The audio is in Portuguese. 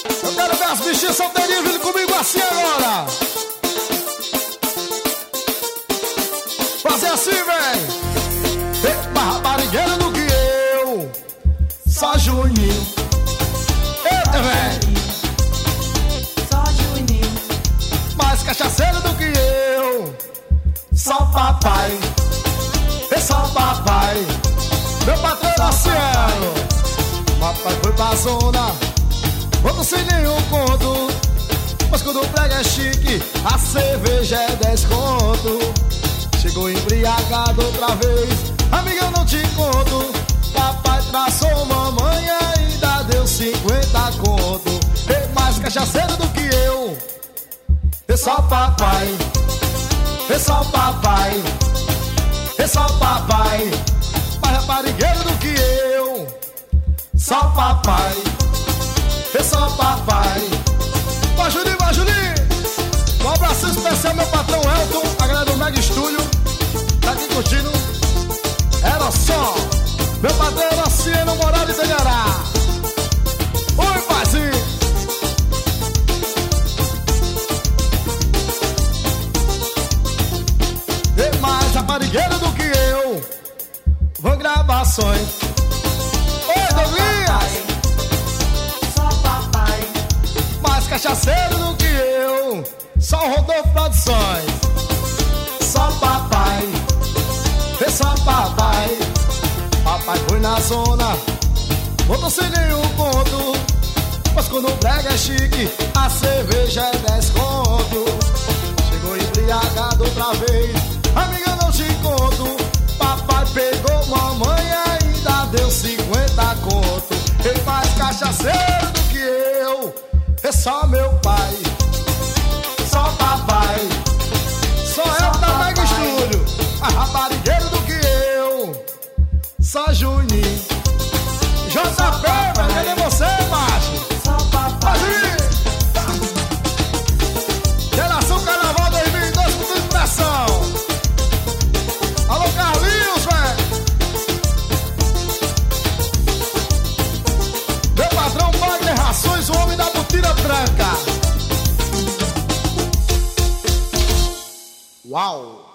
Eu quero ver as bichinhas solteirinhas vindo comigo assim agora. Fazer assim, véi. Mais raparigueiro do que eu. Só Juninho. Eita, véi. Só Juninho. Mais cachaceiro do que eu. Só papai. Só papai. Meu patrão era Cielo. Papai foi pra zona, outro sem nenhum conto. Mas quando o prega é chique, a cerveja é 10 conto. Chegou embriagado outra vez, amiga, eu não te conto. Papai traçou mamãe e ainda deu 50 conto. É mais cachaceiro do que eu. É só papai. É só papai. É só papai. Mais raparigueiro do que eu. Só papai. É só papai. Vai, Juninho, vai, Juninho. Um abraço especial, meu patrão Elton, a galera do Mega Estúdio. Tá aqui curtindo. Era só. Meu patrão era Cieno Morales de Gará. Oi, paizinho. E mais raparigueiro do que eu. Vão gravações. Oi, Douglas. Só papai. Mais cachaceiro do que eu. Só Rodolfo Produções. Só papai. É só papai. Papai foi na zona, outro sem nenhum conto. Mas quando o brega é chique, a cerveja é 10 conto. Chegou embriagado outra vez, amiga, não te conto. Papai pegou mamãe e ainda deu 50 conto. Ele mais cachaceiro do que eu. É só meu pai. Só papai. Só eu da Mega Estúdio. A raparigueiro do que eu. Só Juninho. JP, mas cadê você, macho? Só papai. Geração Carnaval 2002 com tudo pressão. Alô, Carlinhos, velho. Meu patrão Wagner Rações, o homem da botina branca. Uau.